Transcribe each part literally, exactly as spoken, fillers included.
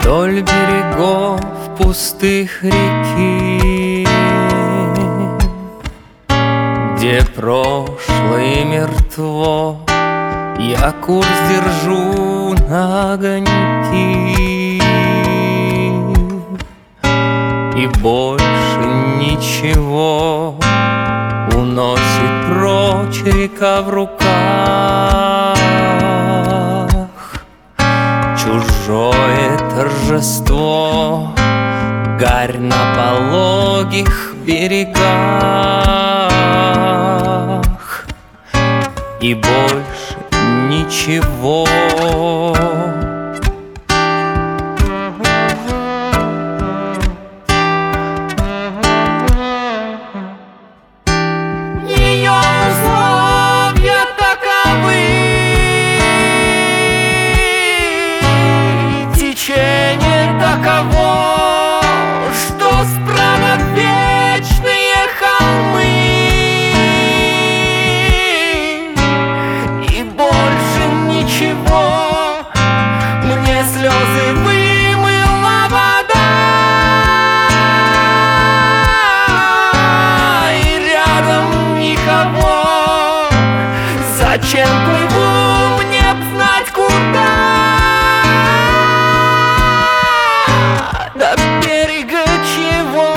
Вдоль берегов пустых реки, где прошлое мертво, я курс держу на огоньки. И больше ничего уносит прочь река в руках. Чужое торжество, гарь на пологих берегах. И больше ничего. Ее условия таковы, течение таково, что справа вечные холмы. И больше ничего мне слезы вымыла вода. И рядом никого. Зачем плыву, мне б знать куда? До берега чего?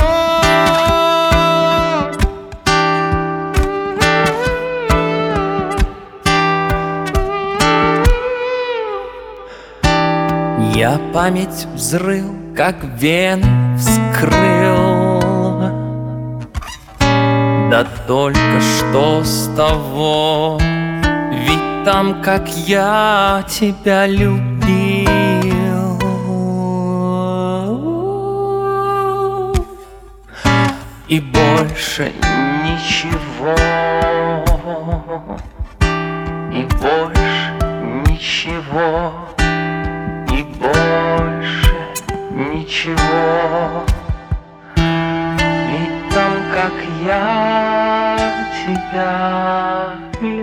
Я память взрыл, как вен вскрыл. Да только что с того, ведь там, как я тебя любил. И больше ничего. И больше ничего. И больше ничего. Ведь там, как я тебя любил.